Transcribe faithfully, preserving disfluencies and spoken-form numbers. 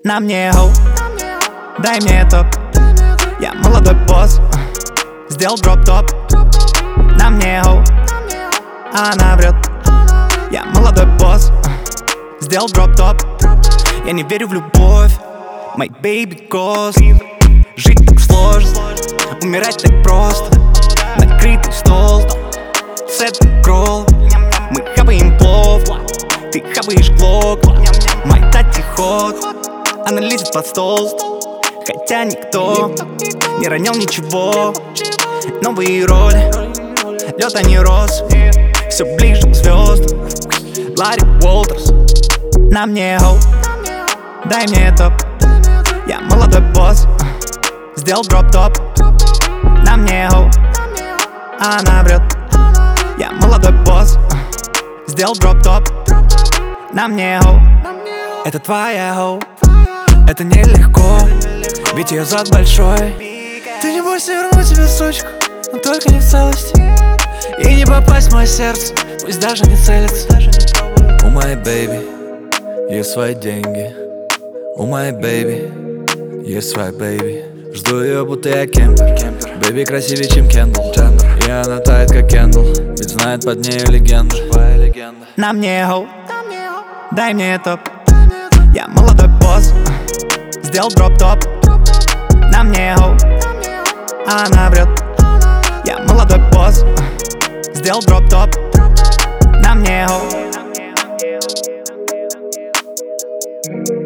На мне хоу, дай мне топ. Я молодой босс, сделал дроп-топ. На мне хоу, она врет. Я молодой босс, сделал дроп-топ. Я не верю в любовь, my baby ghost. Жить так сложно, умирать так просто. Накрытый стол, сет кролл. Мы хапаем плов, ты хапаешь глок. Мой тати ход, она лезет под стол. Хотя никто не ронял ничего. Новые роли, лед, а не роз. Все ближе к звездам, Ларри Уолтерс. На мне хоу, дай мне топ. Я молодой босс, сделал дроп-топ. На мне хоу, она врет. Я молодой босс, сделал дроп-топ. На мне хоу, это твоя хоу. Это нелегко, ведь ее зад большой. Ты не бойся, верну тебе сучку, но только не в целости. И не попасть в мое сердце, пусть даже не целится. У моей бэйби есть свои деньги. У моей бэйби есть своя бэйби. Жду ее, будто я кемпер. Бэйби красивее, чем Кендалл. И она тает, как Кендалл, ведь знает под нею легенду. На мне хоу, дай мне топ. Я молодой босс, сделал дроп-топ. На мне хоу, она врет. Я молодой босс, сделал дроп-топ. На мне хоу.